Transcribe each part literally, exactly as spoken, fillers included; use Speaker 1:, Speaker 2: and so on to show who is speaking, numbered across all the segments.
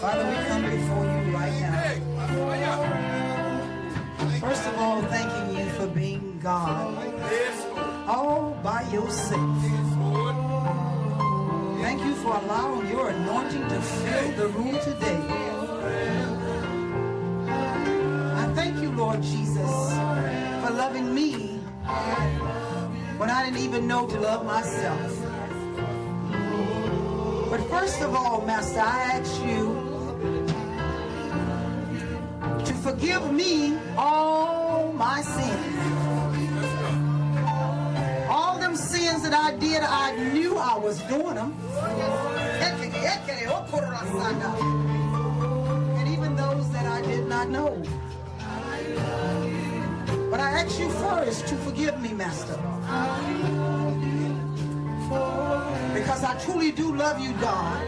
Speaker 1: Father, we come before you right now. First of all, thanking you for being God all by yourself. Thank you for allowing your anointing to fill the room today. I thank you, Lord Jesus, for loving me when I didn't even know to love myself. But first of all, Master, I ask you to forgive me all my sins. All them sins that I did, I knew I was doing them. And even those that I did not know. But I ask you first to forgive me, Master. Because I truly do love you, God.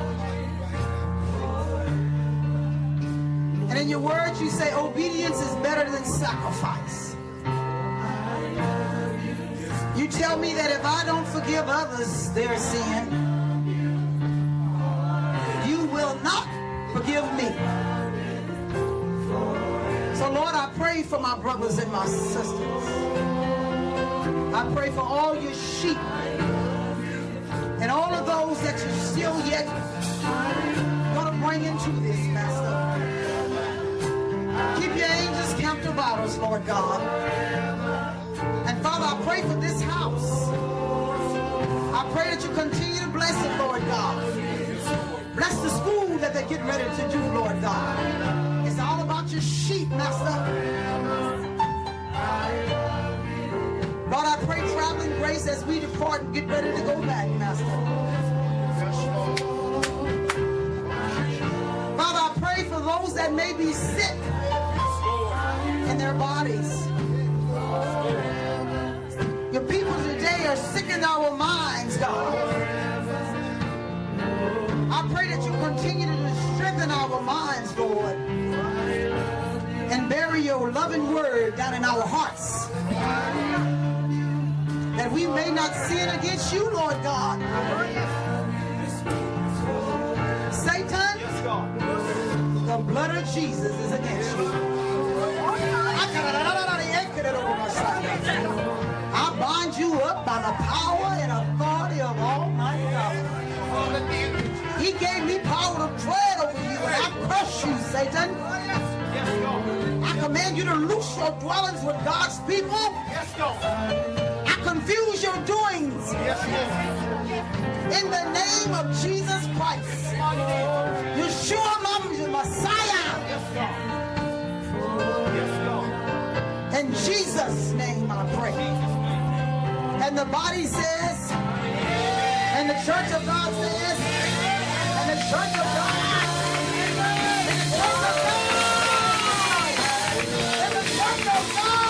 Speaker 1: And in your words, you say obedience is better than sacrifice. You tell me that if I don't forgive others their sin, you will not forgive me. So, Lord, I pray for my brothers and my sisters. I pray for all your sheep and all of those that you're still yet going to bring into this, Master. Keep your angels camped about us, Lord God. And Father, I pray for this house. I pray that you continue to bless it, Lord God. Bless the school that they're getting ready to do, Lord God. It's all about your sheep, Master. Lord, I pray traveling grace as we depart and get ready to go back, Master. Father, I pray for those that may be sick in their bodies. Your people today are sick in our minds, God. I pray that you continue to strengthen our minds, Lord, and bury your loving word down in our hearts, that we may not sin against you, Lord God. Satan, the blood of Jesus is against you. I bind you up by the power and authority of Almighty God. He gave me power to tread over you, and I crush you, Satan. I command you to loose your dwellings with God's people. I confuse your doings. In the name of Jesus Christ. Yeshua, the Messiah. In Jesus' name I pray. And the body says, and the church of God says, and the church of God, and the church of God, and the church of God.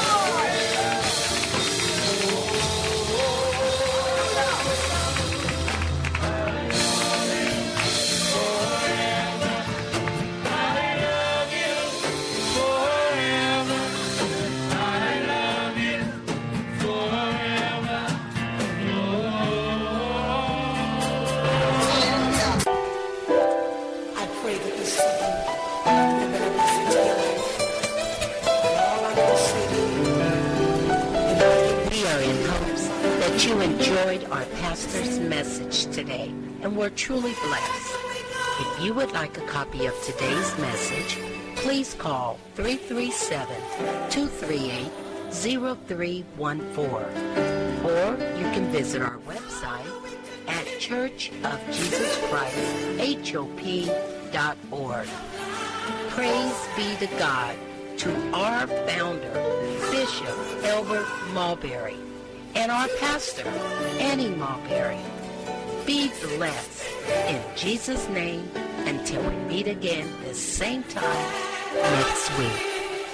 Speaker 2: You enjoyed our pastor's message today and were truly blessed. If you would like a copy of today's message, please call three three seven, two three eight, zero three one four, or you can visit our website at church of jesus christ hop dot org. Praise be to God, to our founder, Bishop Elbert Mulberry, and our pastor, Annie Mulberry. Be blessed in Jesus' name until we meet again the same time next week.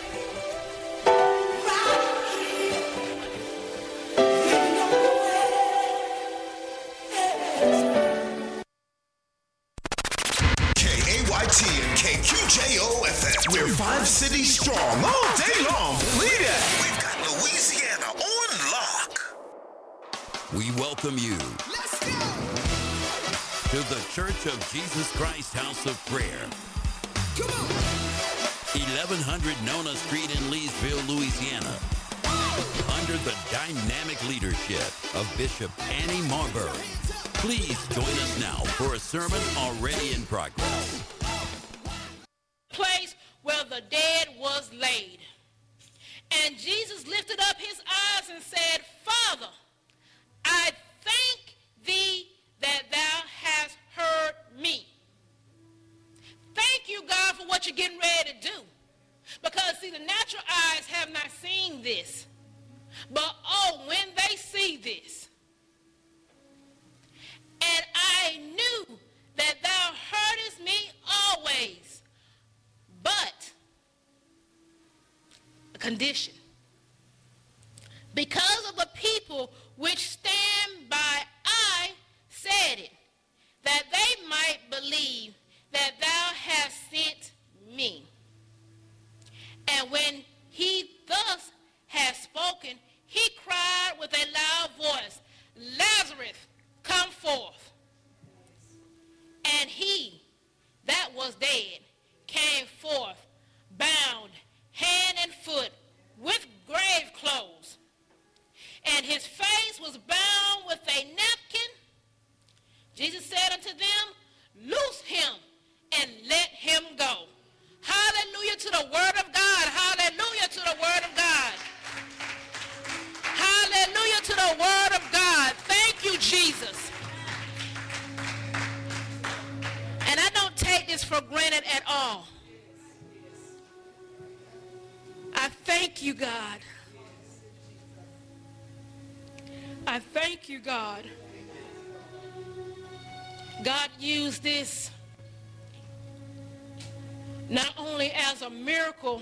Speaker 3: K A Y T and K Q J O F M. We're five cities strong all day long. Believe that. We've got Louisiana on lock.
Speaker 4: We welcome you.
Speaker 3: Let's go.
Speaker 4: to the Church of Jesus Christ House of Prayer. Come on. eleven hundred Nona Street in Leesville, Louisiana. Under the dynamic leadership of Bishop Annie Marbury. Please join us now for a sermon already in progress.
Speaker 5: Place where the dead was laid. And Jesus lifted up his eyes and said, Father, I thank thee that thou hast heard me. Thank you, God, for what you're getting ready to do. Because, see, the natural eyes have not seen this. But, oh, when they see this, and I knew that thou heardest me always, but a condition. Because of the people which stand by, I said it, that they might believe that thou hast sent me. And when he thus had spoken, he cried with a loud voice, Lazarus, come forth. And he that was dead came forth, bound hand and foot with grave clothes. And his face was bound with a napkin. Jesus said unto them, loose him and let him go. Hallelujah to the word of God. Hallelujah to the word of God. Hallelujah to the word of God. Thank you, Jesus. And I don't take this for granted at all. I thank you, God. I thank you, God. God used this not only as a miracle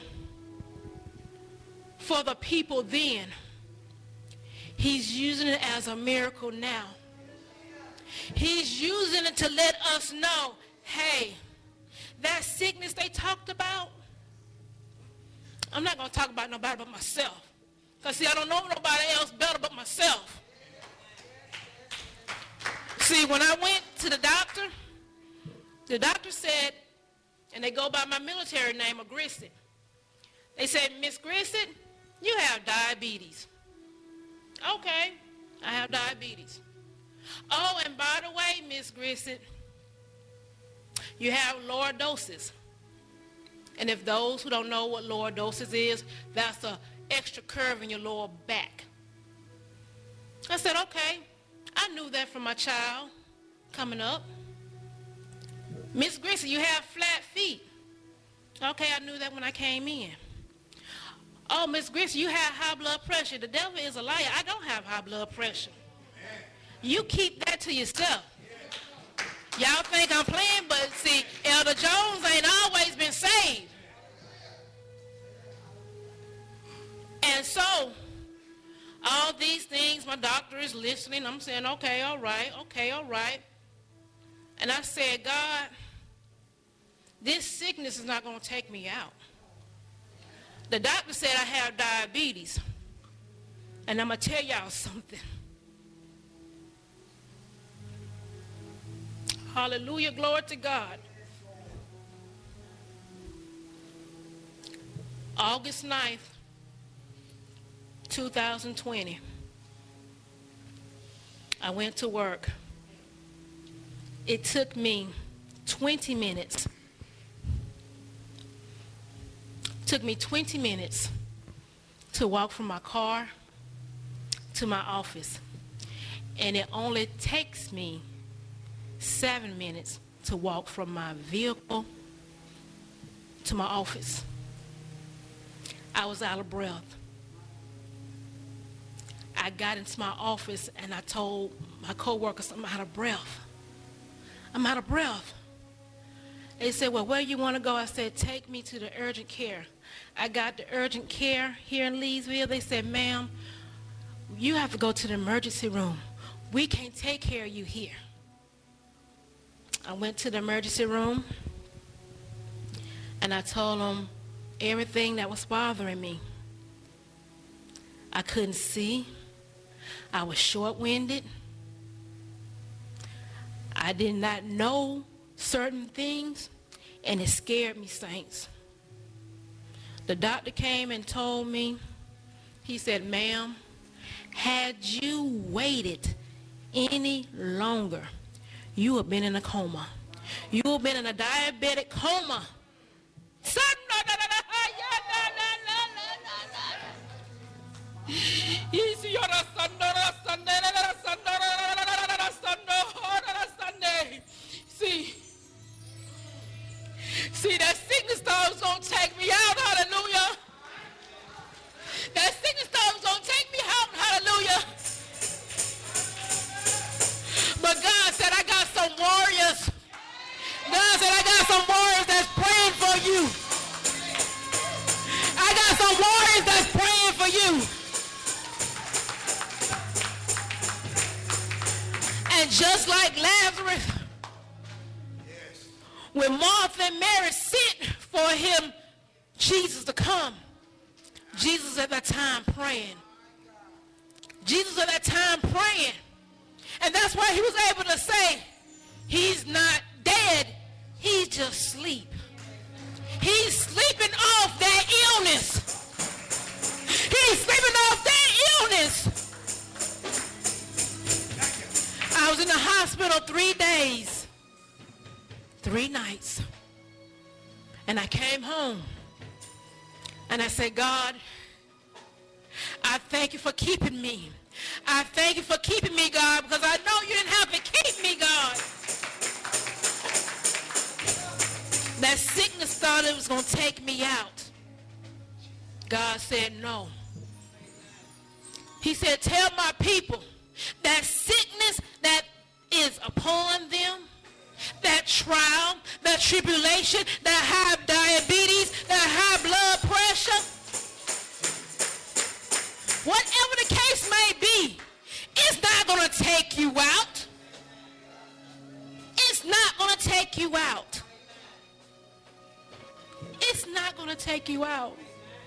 Speaker 5: for the people then, he's using it as a miracle now. He's using it to let us know, hey, that sickness they talked about, I'm not going to talk about nobody but myself. Because, see, I don't know nobody else better but myself. See, when I went to the doctor, the doctor said, and they go by my military name of Grissom. They said, Miss Grissom, you have diabetes. Okay, I have diabetes. Oh, and by the way, Miss Grissom, you have lordosis. And if those who don't know what lordosis is, that's an extra curve in your lower back. I said, okay, I knew that from my child coming up. Miss Grissom, you have flat feet. Okay, I knew that when I came in. Oh, Miss Grissom, you have high blood pressure. The devil is a liar. I don't have high blood pressure. You keep that to yourself. Y'all think I'm playing, but see, Elder Jones ain't always been saved. And so, all these things, my doctor is listening. I'm saying, okay, all right, okay, all right. And I said, God, this sickness is not going to take me out. The doctor said I have diabetes. And I'm going to tell y'all something. Hallelujah, glory to God. August ninth, two thousand twenty. I went to work. It took me twenty minutes. Took me twenty minutes to walk from my car to my office. And it only takes me seven minutes to walk from my vehicle to my office. I was out of breath. I got into my office and I told my coworkers, I'm out of breath. I'm out of breath. They said, well, where you want to go? I said, take me to the urgent care. I got the urgent care here in Leesville. They said, ma'am, you have to go to the emergency room. We can't take care of you here. I went to the emergency room and I told them everything that was bothering me. I couldn't see. I was short-winded. I I did not know certain things, and it scared me, saints. The doctor came and told me, he said, ma'am, had you waited any longer, you would have been in a coma. You would have been in a diabetic coma. See, see, that sickness dog is going to take me out, hallelujah. That sickness dog is going to take me out, hallelujah. But God said, I got some warriors. God said, I got some warriors that's praying for you. I got some warriors that's praying for you. And just like Lazarus, when Martha and Mary sent for him, Jesus to come, Jesus at that time praying. Jesus at that time praying. And that's why he was able to say, he's not dead, he's just asleep. He's sleeping off that illness. He's sleeping off that illness. I was in the hospital three days, three nights. And I came home. And I said, God, I thank you for keeping me. I thank you for keeping me, God, because I know you didn't have to keep me, God. That sickness thought it was going to take me out. God said no. He said, tell my people that sickness that is upon them, that trial, that tribulation, that high diabetes, that high blood pressure, whatever the case may be, it's not going to take you out. It's not going to take you out. It's not going to take you out.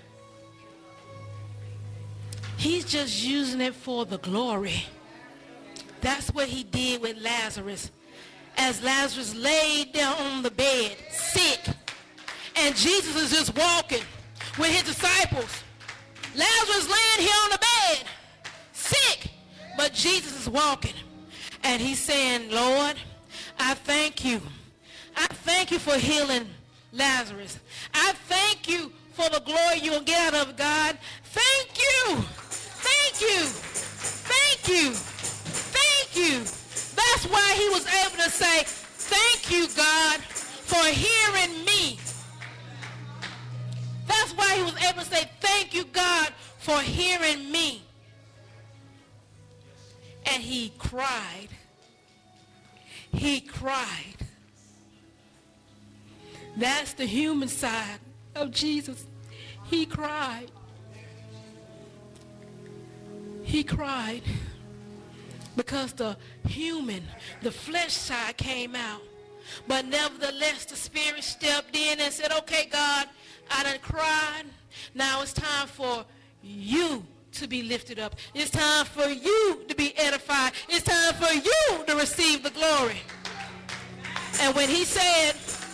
Speaker 5: He's just using it for the glory. That's what he did with Lazarus. As Lazarus laid down on the bed, sick, and Jesus is just walking with his disciples. Lazarus laying here on the bed, sick, but Jesus is walking. And he's saying, Lord, I thank you. I thank you for healing Lazarus. I thank you for the glory you'll get out of God. Thank you. Thank you. Thank you. Thank you. That's why he was able to say, thank you, God, for hearing me. That's why he was able to say, thank you, God, for hearing me. And he cried. He cried. That's the human side of Jesus. He cried. He cried because the human, the flesh side came out. But nevertheless, the Spirit stepped in and said, okay, God, I done cried. Now it's time for you to be lifted up. It's time for you to be edified. It's time for you to receive the glory. And when he said,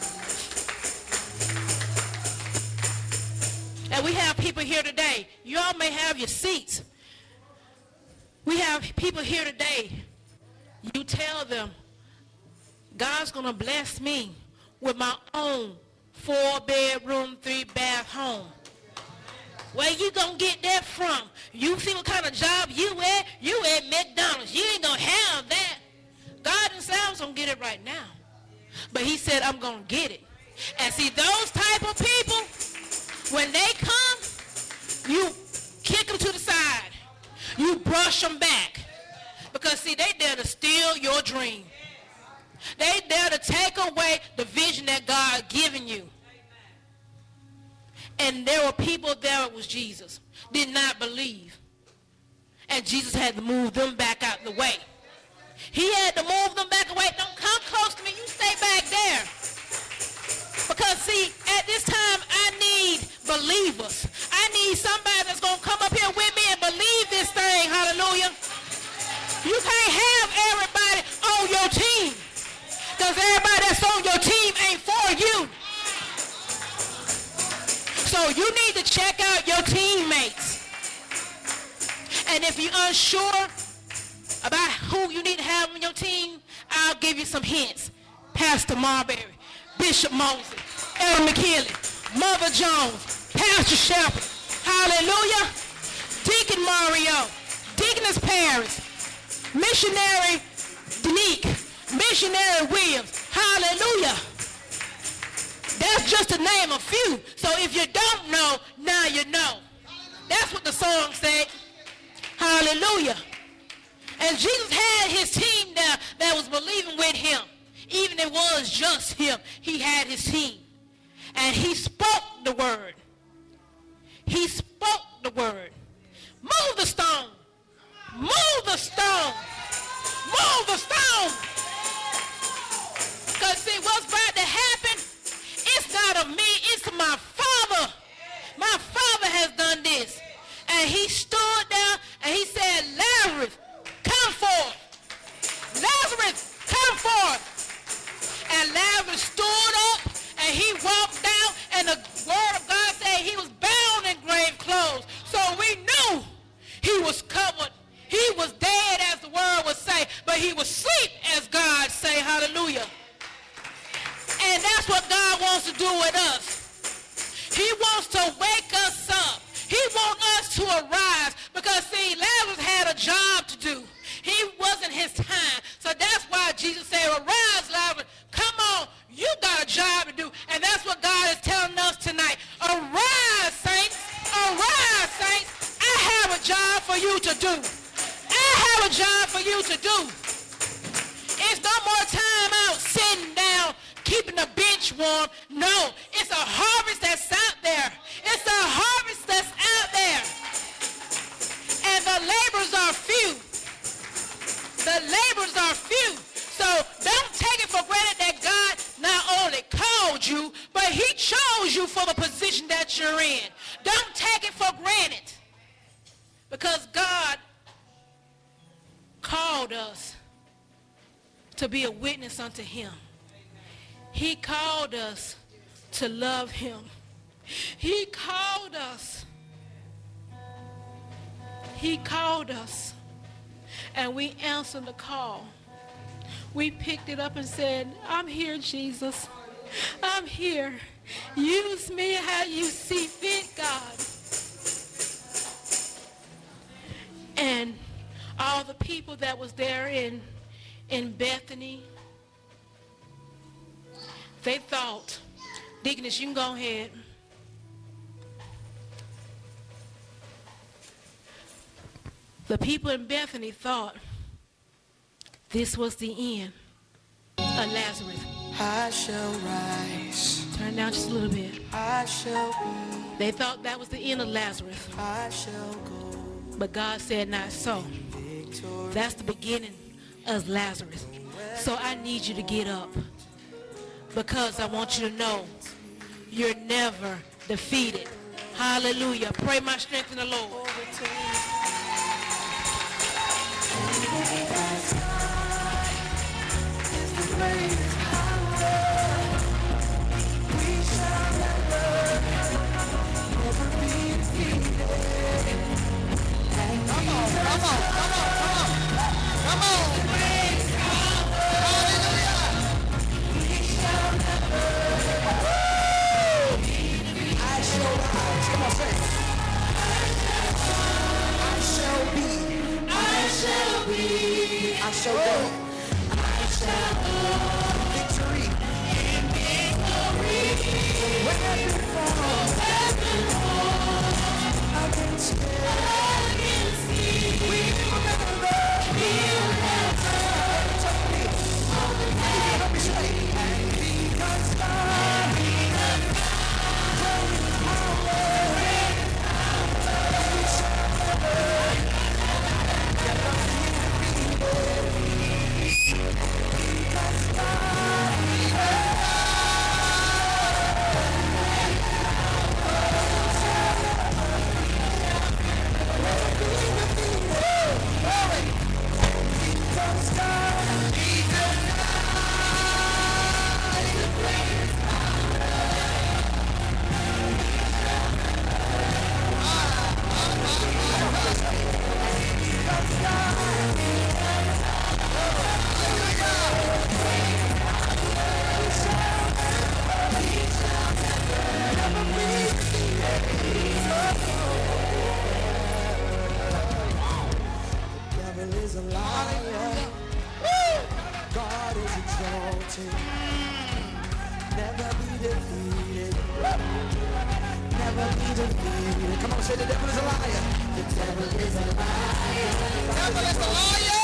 Speaker 5: and we have people here today, you all may have your seats. We have people here today. You tell them, God's going to bless me with my own four-bedroom, three-bath home. Where you going to get that from? You see what kind of job you at? You at McDonald's. You ain't going to have that. God didn't say I was going to get it right now. But he said, I'm going to get it. And see, those type of people, when they come, you kick them to the side. You brush them back. Because, see, they there to steal your dream. They there to take away the vision that God given you. And there were people there, it was Jesus, did not believe. And Jesus had to move them back out the way. He had to move them back away. Don't come close to me. You stay back there. Because, see, at this time, I need believers. I need somebody that's going to come up here with me and believe this thing. Hallelujah. You can't have everybody on your team. check out your teammates. And if you're unsure about who you need to have on your team, I'll give you some hints. Pastor Marbury, Bishop Moses, Aaron McKinley, Mother Jones, Pastor Shepherd, hallelujah, Deacon Mario, Deaconess Paris, Missionary Denique, Missionary Williams, hallelujah. That's just to name a few. So if you don't know, now you know. That's what the song said. Hallelujah. And Jesus had his team there that was believing with him. Even if it was just him, he had his team. And he spoke the word. He spoke the word. Move the stone. Move the stone. Move the stone. Because see, what's about to happen, it's not of me, it's my Father. My Father has done this. And he stood there and he said, Lazarus, come forth. Lazarus, come forth. And Lazarus stood up and he walked down, and the word of God said he was bound in grave clothes. So we knew he was covered. He was dead, as the word would say, but he was asleep, as God say. Hallelujah. And that's what God wants to do with us. He wants to wake us up. He wants us to arise, because see, Lazarus had a job to do. He wasn't his time. So that's why Jesus said, arise, Lazarus. Come on, you got a job to do. And that's what God is telling us tonight. Arise, saints. Arise, saints. I have a job for you to do. I have a job for you to do. It's no more time out sitting down, keeping the bench warm. No, it's a harvest that's out there. It's a harvest that's out there. And the laborers are few. The laborers are few. So don't take it for granted that God not only called you, but he chose you for the position that you're in. Don't take it for granted. Because God called us to be a witness unto him. He called us to love him. He called us. He called us. And we answered the call. We picked it up and said, I'm here, Jesus. I'm here. Use me how you see fit, God. And all the people that was there in, in Bethany, they thought, Deaconess, you can go ahead. The people in Bethany thought this was the end of Lazarus.
Speaker 1: I shall rise.
Speaker 5: Turn down just a little bit.
Speaker 1: I shall be.
Speaker 5: They thought that was the end of Lazarus.
Speaker 1: I shall go.
Speaker 5: But God said not so. That's the beginning of Lazarus. So I need you to get up, because I want you to know you're never defeated. Hallelujah. Pray my strength in the Lord.
Speaker 1: Come on, come on, come on, come on. Come on. Hallelujah. I shall rise. Come on, say it. I shall be. I shall be. I shall go. I shall go. Victory. In victory. No weapon formed. No weapon formed. Against me. Against me. We will never. We will never. Let me say. And because God. Because God. Great power. We shall never. defeated. Never be defeated. Come on, say the devil is a liar. The devil is a liar. The devil is a liar.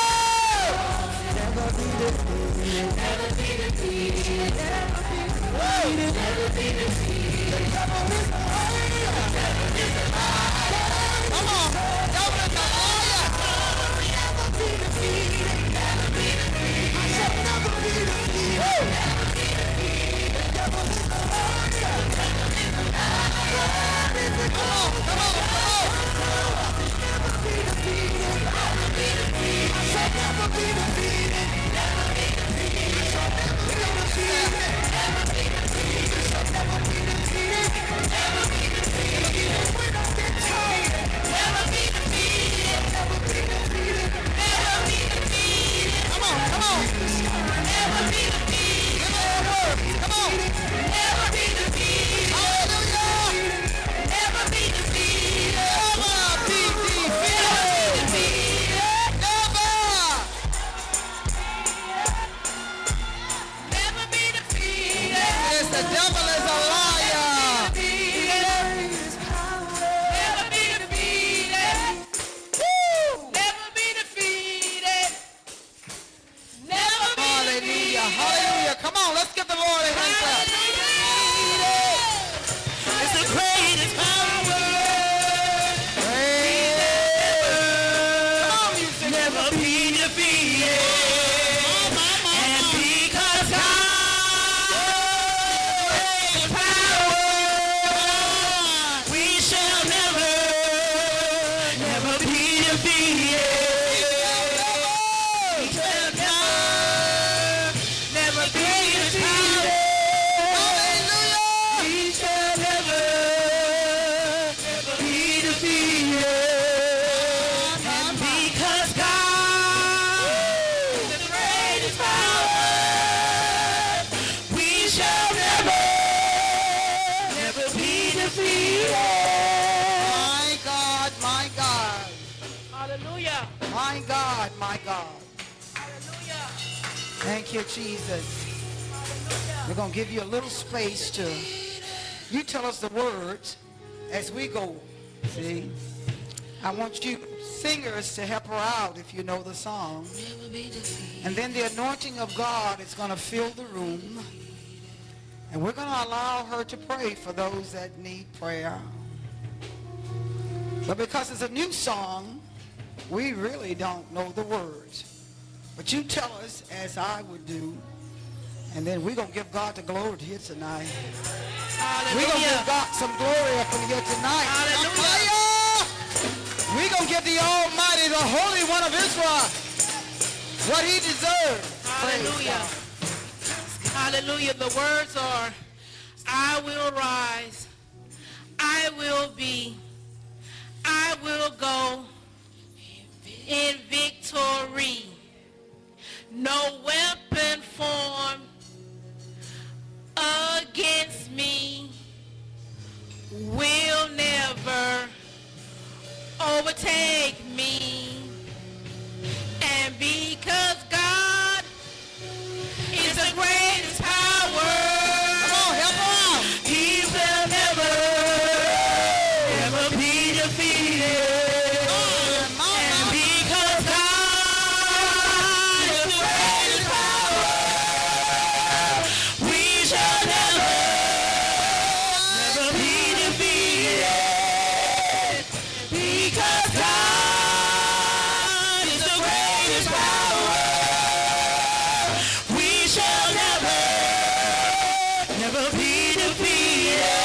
Speaker 1: Never be defeated. Never be defeated. Never be defeated. Never be defeated. The devil is a liar. The devil is a liar. Come on, devil is a liar. Never be defeated. Never be defeated. I shall never be defeated. Never be defeated. The devil is a liar. The devil is a liar. Come on, come on, come on. Never be defeated. Never be defeated. I shall never be defeated. Never be defeated. I shall never be defeated. Never be defeated. I shall never be defeated. Never be defeated. We don't get tired. Never be defeated. Never be defeated. Never be defeated. Come on, come on. Never be defeated. Come on. Never be defeated. Hallelujah. Never be defeated. Never be defeated. Never. Never be defeated. Yes, the devil is a liar. Never be defeated. Never be defeated. Never be defeated. Hallelujah. Hallelujah. Come on, let's give the Lord a hand clap. It's the greatest power. Come on, music. Never be defeated. And because God is power, we shall never, never be defeated. We shall never, never be defeated. Hallelujah. We shall never, never be defeated. And because God is the greatest power, we shall never, never be defeated. My God, my God.
Speaker 5: Hallelujah.
Speaker 1: My God, my God.
Speaker 5: Hallelujah.
Speaker 1: Thank you, Jesus. We're going to give you a little space to, you tell us the words as we go. See? I want you singers to help her out if you know the song. And then the anointing of God is going to fill the room. And we're going to allow her to pray for those that need prayer. But because it's a new song, we really don't know the words. But you tell us as I would do. And then we're going to give God the glory here tonight.
Speaker 5: Hallelujah.
Speaker 1: We're going to give God some glory up in here tonight.
Speaker 5: Hallelujah.
Speaker 1: We're going to give the Almighty, the Holy One of Israel, what he deserves.
Speaker 5: Hallelujah. Hallelujah. The words are, I will rise. I will be. I will go in victory. No weapon formed against me will never overtake me. And because God is the greatest power,
Speaker 1: Come on, help her out.
Speaker 5: he will never, never be defeated. And because God is the greatest power, we shall never, never be defeated. Because God is the greatest power, we shall never, never be defeated.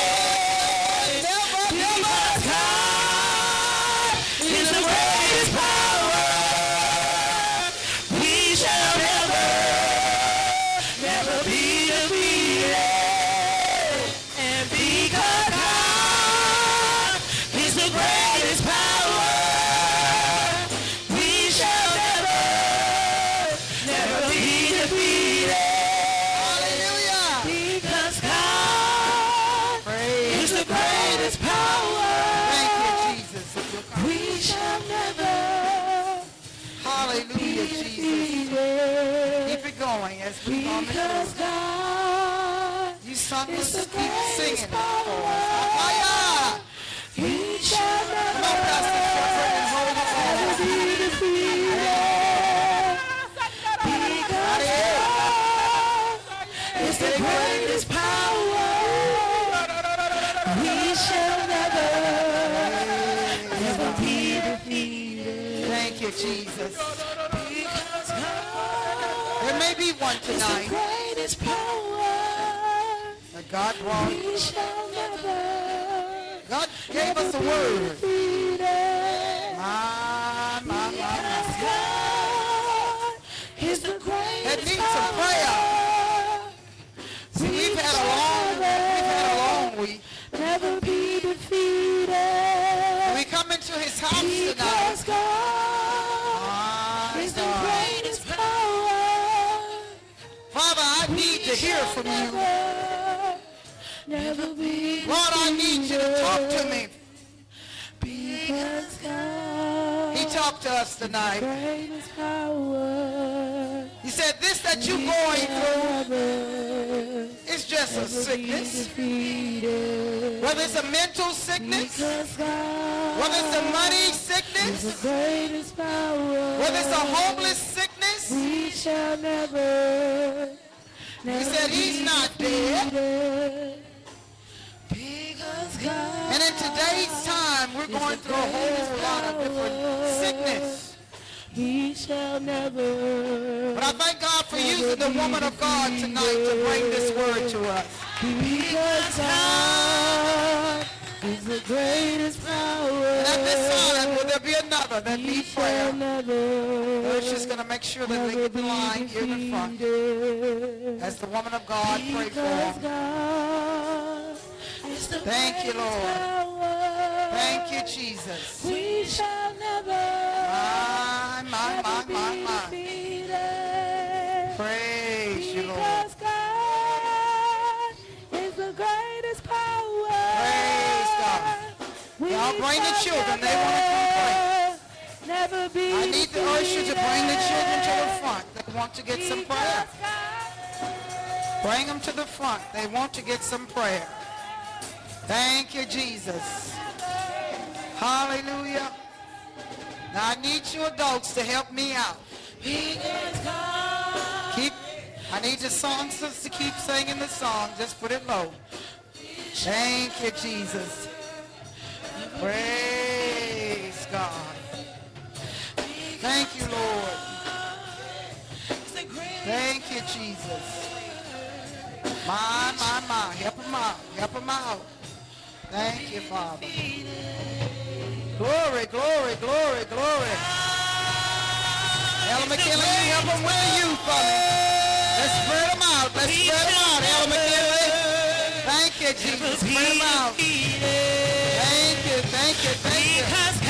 Speaker 5: Because God is the greatest power, we shall never, never be defeated. And because God is the greatest power, we shall never, never be defeated.
Speaker 1: Hallelujah.
Speaker 5: Because God is the greatest power,
Speaker 1: Thank you, Jesus.
Speaker 5: we shall never
Speaker 1: Hallelujah, Jesus.
Speaker 5: defeated.
Speaker 1: Keep it going as we come
Speaker 5: Because
Speaker 1: through.
Speaker 5: God
Speaker 1: You sung tongues, just keep singing. Fire! He shall never, come on, Pastor Shepherd, and hold it on. Be defeated. Because God is the greatest power. We shall never, never be defeated. Thank you, Jesus. Because God, there may be one tonight. Is the greatest power. That God brought. We shall never. God gave us a word. My, my, my, my. He's the greatest. That needs some prayer. See, we've had a long, we've had a long week. Never be defeated. And we come into his house tonight. God is the greatest power. Father, I need to hear from you. Never be Lord, I need you to talk to me. Because God, he talked to us tonight. He said, this that you're going through is just a sickness. Whether it's a mental sickness, whether it's a money sickness, whether it's a homeless sickness, he shall never. He said he's not dead. And in today's time, we're going through a whole lot of different sickness. He shall never. But I thank God for using the woman of God tonight to bring this word to us. Because God is the greatest power. And at this time, will there be another that needs prayer? We're just going to make sure that they get the line here in the front. As the woman of God pray for them. Thank you, Lord. Thank you, Jesus. We shall never, my, my, my, my, my. Praise you, Lord. Because God is the greatest power. Praise God. Y'all bring the children. They want to come pray. Never be I need the usher to bring the children to the front. They want to get some prayer. Bring them to the front. They want to get some prayer. Thank you, Jesus. Hallelujah. Now I need you adults to help me out. Keep, I need the songsters to keep singing the song. Just put it low. Thank you, Jesus. Praise God. Thank you, Lord. Thank you, Jesus. My, my, my. Help them out. Help them out. Thank you, Father. Glory, glory, glory, glory. Ella McKinley, you help them with the youth for me. Let's spread them out. Let's spread them out, Ella McKinley. Thank you, Jesus. Spread them out. Thank you, thank you, thank you.